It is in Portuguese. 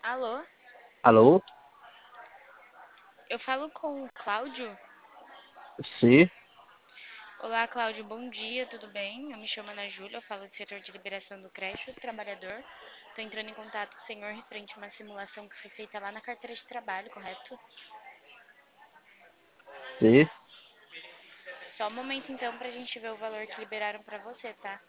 Alô? Alô? Eu falo com o Cláudio? Sim, Olá, Cláudio, bom dia, tudo bem? Eu me chamo Ana Júlia, eu falo do setor de liberação do crédito do trabalhador. Estou entrando em contato com o senhor referente a uma simulação que foi feita lá na carteira de trabalho, correto? sim, Só um momento então pra gente ver o valor que liberaram pra você, tá?